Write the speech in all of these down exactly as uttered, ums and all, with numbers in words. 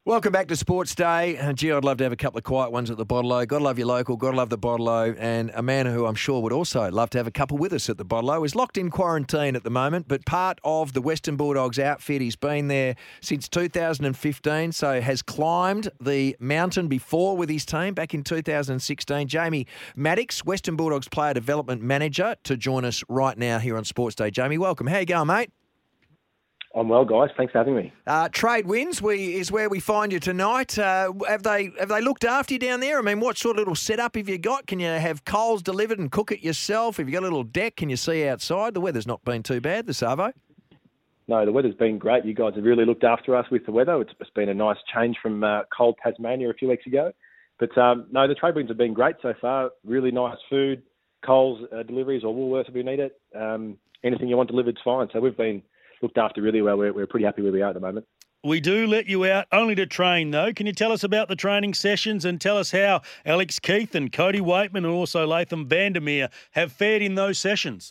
Welcome back to Sports Day. Uh, gee, I'd love to have a couple of quiet ones at the Bottle-O. Got to love your local, got to love the Bottle-O. And a man who I'm sure would also love to have a couple with us at the Bottle-O is locked in quarantine at the moment, but part of the Western Bulldogs outfit. He's been there since two thousand fifteen, so has climbed the mountain before with his team back in two thousand sixteen. Jamie Maddix, Western Bulldogs Player Development Manager, to join us right now here on Sports Day. Jamie, welcome. How you going, mate? I'm well, guys. Thanks for having me. Uh, Trade Winds we, is where we find you tonight. Uh, have they have they looked after you down there? I mean, what sort of little setup have you got? Can you have coals delivered and cook it yourself? Have you got a little deck? Can you see outside? The weather's not been too bad, the Savo. No, the weather's been great. You guys have really looked after us with the weather. It's, it's been a nice change from uh, cold Tasmania a few weeks ago. But um, no, the Trade Winds have been great so far. Really nice food, coals uh, deliveries or Woolworths if we need it. Um, anything you want delivered is fine. So we've been looked after really well. We're, we're pretty happy where we are at the moment. We do let you out only to train, though. Can you tell us about the training sessions and tell us how Alex Keith and Cody Waitman and also Latham Vandermeer have fared in those sessions?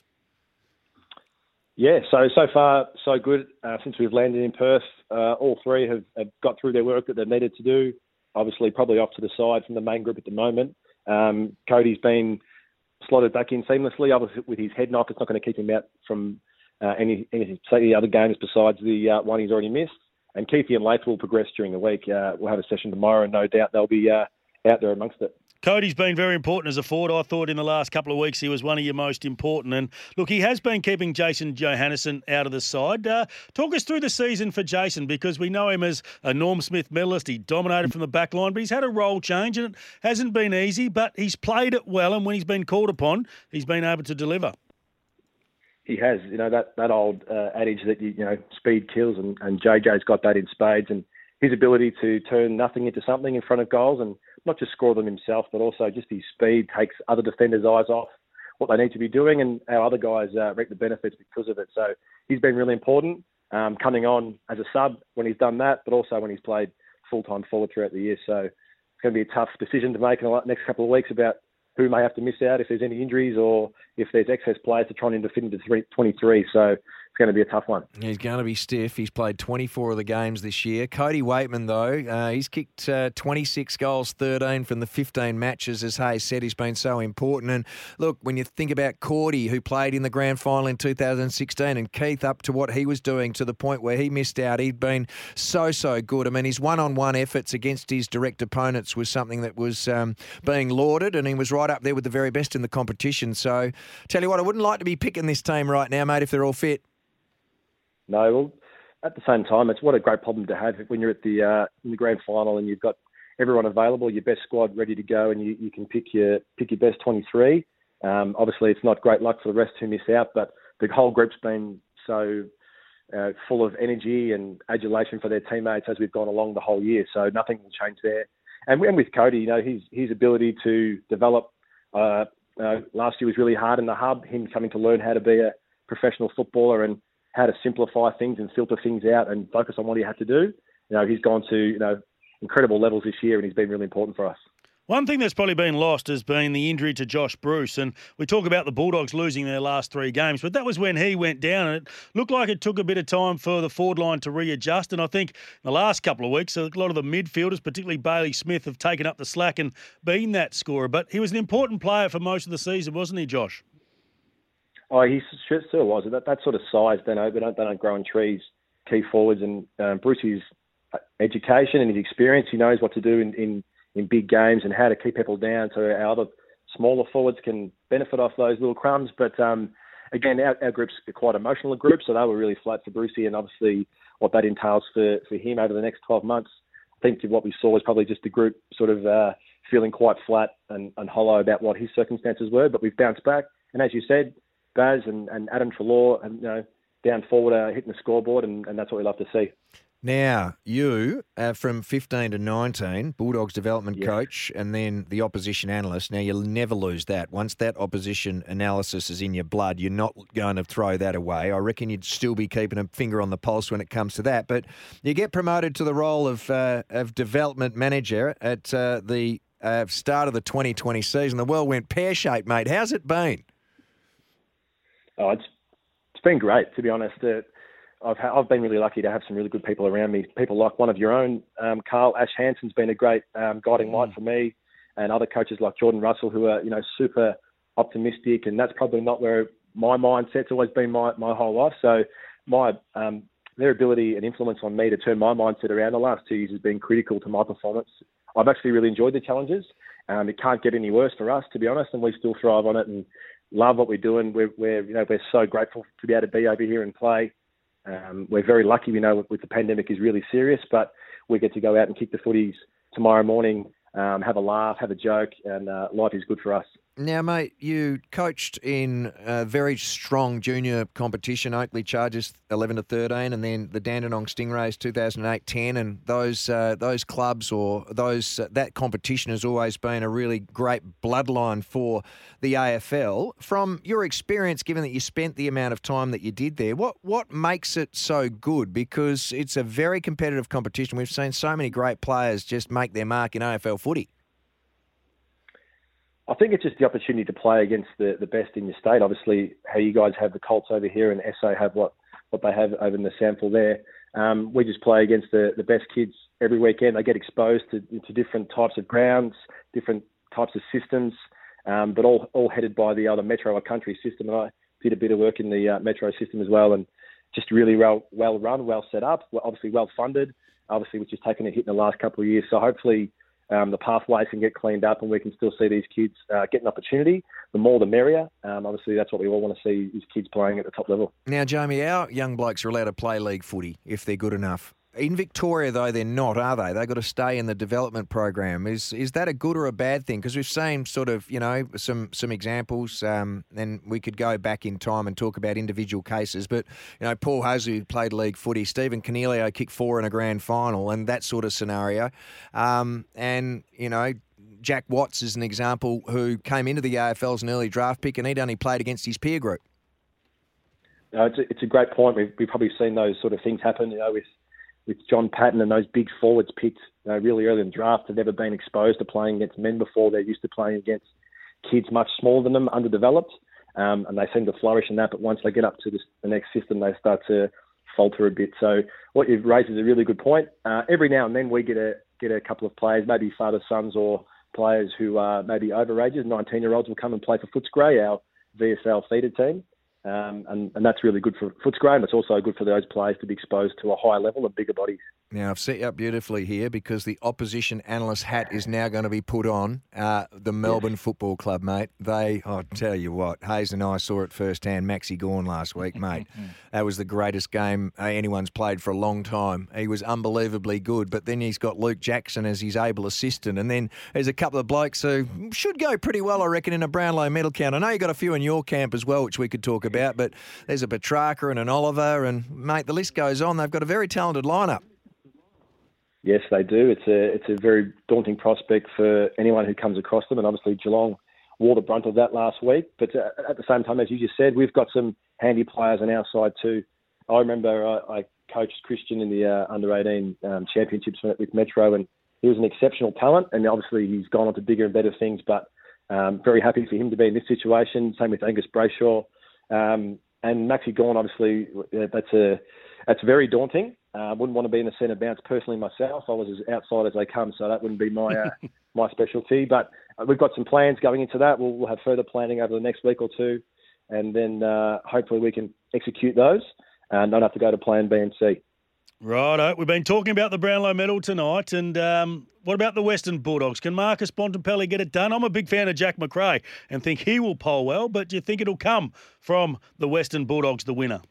Yeah, so so far so good. Uh, since we've landed in Perth, uh, all three have, have got through their work that they needed to do. Obviously, probably off to the side from the main group at the moment. Um, Cody's been slotted back in seamlessly. Obviously, with his head knock, it's not going to keep him out from Uh, any, any say other games besides the uh, one he's already missed. And Keithy and Lath will progress during the week. Uh, we'll have a session tomorrow, and no doubt they'll be uh, out there amongst it. Cody's been very important as a forward. I thought in the last couple of weeks he was one of your most important. And look, he has been keeping Jason Johannesson out of the side. Uh, talk us through the season for Jason, because we know him as a Norm Smith medalist. He dominated from the back line, but he's had a role change and it hasn't been easy, but he's played it well. And when he's been called upon, he's been able to deliver. He has, you know, that, that old uh, adage that, you, you know, speed kills, and, and J J's got that in spades, and his ability to turn nothing into something in front of goals and not just score them himself, but also just his speed takes other defenders' eyes off what they need to be doing, and our other guys uh, reap the benefits because of it. So he's been really important, um, coming on as a sub when he's done that, but also when he's played full-time forward throughout the year. So it's going to be a tough decision to make in the next couple of weeks about who may have to miss out if there's any injuries or if there's excess players to try and fit into twenty-three. So it's going to be a tough one. He's going to be stiff. He's played twenty-four of the games this year. Cody Waitman, though, uh, he's kicked uh, twenty-six goals, thirteen from the fifteen matches. As Hayes said, he's been so important. And look, when you think about Cordy, who played in the grand final in two thousand sixteen, and Keith up to what he was doing to the point where he missed out, he'd been so, so good. I mean, his one-on-one efforts against his direct opponents was something that was um, being lauded, and he was right up there with the very best in the competition. So, tell you what, I wouldn't like to be picking this team right now, mate, if they're all fit. No, well, at the same time, it's what a great problem to have when you're at the uh, in the grand final and you've got everyone available, your best squad ready to go, and you, you can pick your pick your best twenty-three. Um, obviously, it's not great luck for the rest who miss out, but the whole group's been so uh, full of energy and adulation for their teammates as we've gone along the whole year. So nothing will change there. And, and with Cody, you know, his his ability to develop. Uh, uh, last year was really hard in the hub. Him coming to learn how to be a professional footballer and how to simplify things and filter things out and focus on what he had to do. You know, he's gone to, you know, incredible levels this year, and he's been really important for us. One thing that's probably been lost has been the injury to Josh Bruce. And we talk about the Bulldogs losing their last three games, but that was when he went down, and it looked like it took a bit of time for the forward line to readjust. And I think in the last couple of weeks, a lot of the midfielders, particularly Bailey Smith, have taken up the slack and been that scorer. But he was an important player for most of the season, wasn't he, Josh? Oh, he sure, sure was. That, that sort of size, they don't, they don't, they don't grow on trees, key forwards. And um, Brucey's education and his experience, he knows what to do in, in, in big games and how to keep people down so our other smaller forwards can benefit off those little crumbs. But um, again, our, our group's quite emotional group, so they were really flat for Brucey, and obviously what that entails for, for him over the next twelve months. I think what we saw was probably just the group sort of uh, feeling quite flat and, and hollow about what his circumstances were, but we've bounced back. And as you said, Baz and, and Adam Treloar, and, you know, down forward uh, hitting the scoreboard, and, and that's what we love to see. Now, you, uh, from fifteen to nineteen, Bulldogs development yeah. coach, and then the opposition analyst. Now, you'll never lose that. Once that opposition analysis is in your blood, you're not going to throw that away. I reckon you'd still be keeping a finger on the pulse when it comes to that. But you get promoted to the role of uh, of development manager at uh, the uh, start of the twenty twenty season. The world went pear-shaped, mate. How's it been? Oh, it's it's been great, to be honest. Uh, I've ha- I've been really lucky to have some really good people around me. People like one of your own, um, Carl Ash Hansen's been a great um, guiding light for me, and other coaches like Jordan Russell who are you know super optimistic, and that's probably not where my mindset's always been my, my whole life. So my um, their ability and influence on me to turn my mindset around the last two years has been critical to my performance. I've actually really enjoyed the challenges. Um, it can't get any worse for us, to be honest, and we still thrive on it and love what we're doing. We're, we're you know we're so grateful to be able to be over here and play. Um, we're very lucky. We know with the pandemic is really serious, but we get to go out and kick the footies tomorrow morning, um, have a laugh, have a joke, and uh, life is good for us. Now, mate, you coached in a very strong junior competition, Oakley Chargers eleven to thirteen, and then the Dandenong Stingrays two thousand eight ten, and those uh, those clubs or those uh, that competition has always been a really great bloodline for the A F L. From your experience, given that you spent the amount of time that you did there, what what makes it so good? Because it's a very competitive competition. We've seen so many great players just make their mark in A F L footy. I think it's just the opportunity to play against the, the best in your state. Obviously, how you guys have the Colts over here and S A have what, what they have over in the Sample there. Um, we just play against the, the best kids every weekend. They get exposed to, to different types of grounds, different types of systems, um, but all all headed by the other Metro or Country system. And I did a bit of work in the uh, Metro system as well, and just really well, well run, well set up, obviously well funded, obviously which has taken a hit in the last couple of years. So hopefully Um, the pathways can get cleaned up and we can still see these kids uh, get an opportunity. The more the merrier. Um, obviously, that's what we all want to see is kids playing at the top level. Now, Jamie, our young blokes are allowed to play league footy if they're good enough. In Victoria, though, they're not, are they? They've got to stay in the development program. Is is that a good or a bad thing? Because we've seen sort of, you know, some some examples, um, and we could go back in time and talk about individual cases. But, you know, Paul Hazu played league footy. Stephen Cornelio kicked four in a grand final and that sort of scenario. Um, and, you know, Jack Watts is an example who came into the A F L as an early draft pick and he'd only played against his peer group. No, it's, a, it's a great point. We've, we've probably seen those sort of things happen, you know, with with John Patton and those big forwards picked uh, really early in the draft have never been exposed to playing against men before. They're used to playing against kids much smaller than them, underdeveloped, um, and they seem to flourish in that. But once they get up to this, the next system, they start to falter a bit. So what you've raised is a really good point. Uh, every now and then we get a get a couple of players, maybe father sons or players who are maybe overages. nineteen-year-olds will come and play for Footscray, our V S L feeder team. Um, and, and that's really good for Footscray, and it's also good for those players to be exposed to a higher level of bigger bodies. Now, I've set you up beautifully here because the opposition analyst hat is now going to be put on uh, the Melbourne yes. Football Club, mate. They, I'll tell you what, Hayes and I saw it firsthand, Maxi Gawn last week, mate. That was the greatest game anyone's played for a long time. He was unbelievably good, but then he's got Luke Jackson as his able assistant, and then there's a couple of blokes who should go pretty well, I reckon, in a Brownlow medal count. I know you got a few in your camp as well, which we could talk about, but there's a Petrarca and an Oliver, and, mate, the list goes on. They've got a very talented lineup. Yes, they do. It's a it's a very daunting prospect for anyone who comes across them, and obviously Geelong wore the brunt of that last week. But uh, at the same time, as you just said, we've got some handy players on our side too. I remember uh, I coached Christian in the uh, under eighteen um, championships with Metro, and he was an exceptional talent, and obviously he's gone on to bigger and better things, but um, very happy for him to be in this situation. Same with Angus Brayshaw. Um, and Maxi Gawn, obviously, that's a that's very daunting. I uh, wouldn't want to be in the centre bounce personally myself. I was as outside as they come, so that wouldn't be my uh, my specialty. But uh, we've got some plans going into that. We'll, we'll have further planning over the next week or two, and then uh, hopefully we can execute those and not have to go to plan B and C. Righto. We've been talking about the Brownlow medal tonight, and um, what about the Western Bulldogs? Can Marcus Bontempelli get it done? I'm a big fan of Jack McRae and think he will poll well, but do you think it'll come from the Western Bulldogs, the winner?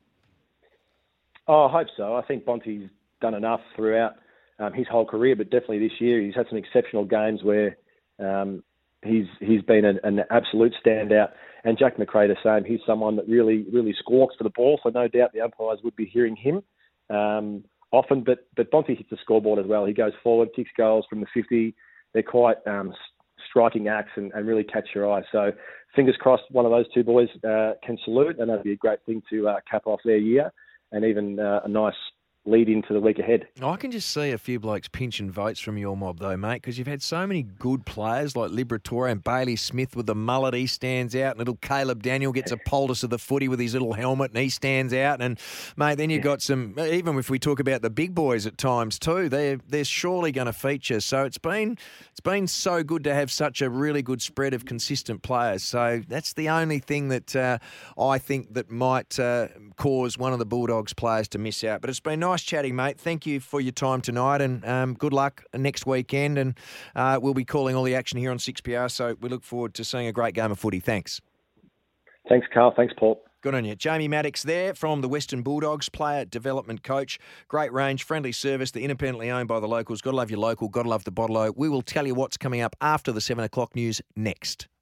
Oh, I hope so. I think Bonte's done enough throughout um, his whole career, but definitely this year he's had some exceptional games where um, he's he's been an, an absolute standout. And Jack McRae the same. He's someone that really really squawks for the ball, so no doubt the umpires would be hearing him um, often. But but Bonte hits the scoreboard as well. He goes forward, kicks goals from the fifty. They're quite um, striking acts and, and really catch your eye. So fingers crossed one of those two boys uh, can salute, and that'd be a great thing to uh, cap off their year. And even uh, a nice lead into the week ahead. I can just see a few blokes pinching votes from your mob, though, mate, because you've had so many good players like Liberatore and Bailey Smith with the mullet. He stands out. And little Caleb Daniel gets a poultice of the footy with his little helmet and he stands out. And, mate, then you've got some, even if we talk about the big boys at times too, they're, they're surely going to feature. So it's been, it's been so good to have such a really good spread of consistent players. So that's the only thing that uh, I think that might uh, cause one of the Bulldogs players to miss out. But it's been nice chatting, mate. Thank you for your time tonight and um, good luck next weekend. And uh, we'll be calling all the action here on six P R, so we look forward to seeing a great game of footy. Thanks. Thanks, Carl. Thanks, Paul. Good on you. Jamie Maddox there from the Western Bulldogs, player development coach. Great range, friendly service. They're independently owned by the locals. Got to love your local, got to love the bottle. We will tell you what's coming up after the seven o'clock news next.